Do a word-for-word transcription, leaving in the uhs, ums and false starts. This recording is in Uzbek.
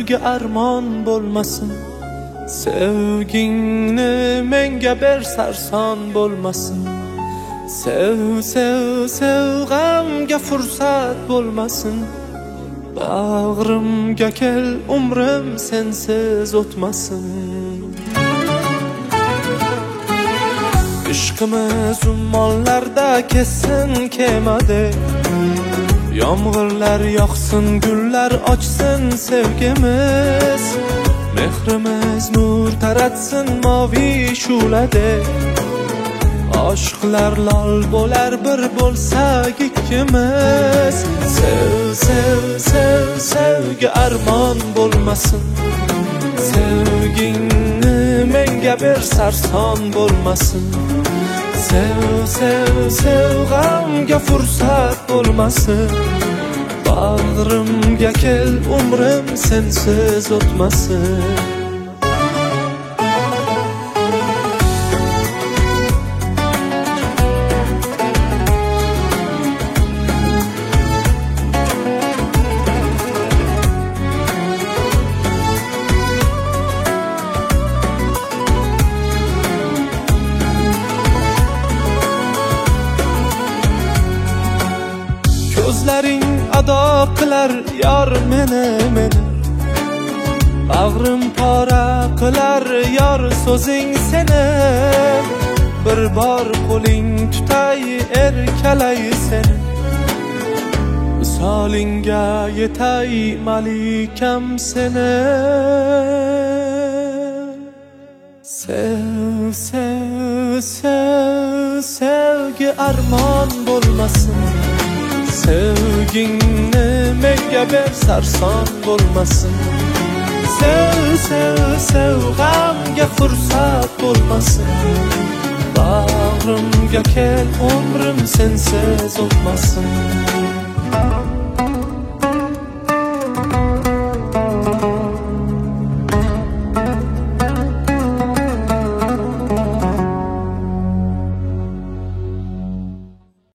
sevgi armon bo'lmasin. Sevgingni menga ber sarson bo'lmasin. Sev, sev, sev, g'amga fursat bo'lmasin. Bag'rimga kel, umrim sensiz o'tmasin. Ishqimiz ummonlarda kessin kemadek. Yomg'irlar yoqsin, gullar ochsin sevgimiz. Mehrimiz nur taratsin moviy shu'ladek. Aşklar lol bo'lar, bir bo'lsak ikkimiz. Sev, sev, sev, sevgi armon bo'lmasin. Sevgingni menga ber sarson bo'lmasin. Sev, sev, sev, g'amga fursat bo'lmasin. Bag'rimga kel, umrim sensiz o'tmasin. Ko'zlaring ado qilar yor meni meni. Bag'rim pora qilar yor so'zing seni. Bir bor qo'ling tutay erkalay seni. Visolingga yetay malikam seni. Sev, sev, sev, sevgi armon bo'lmasin. Sevgingni menga ber sarson bo'lmasin. Sev, sev, sev, g'amga fursat bo'lmasin. Bag'rimga kel, umrim sensiz o'tmasin.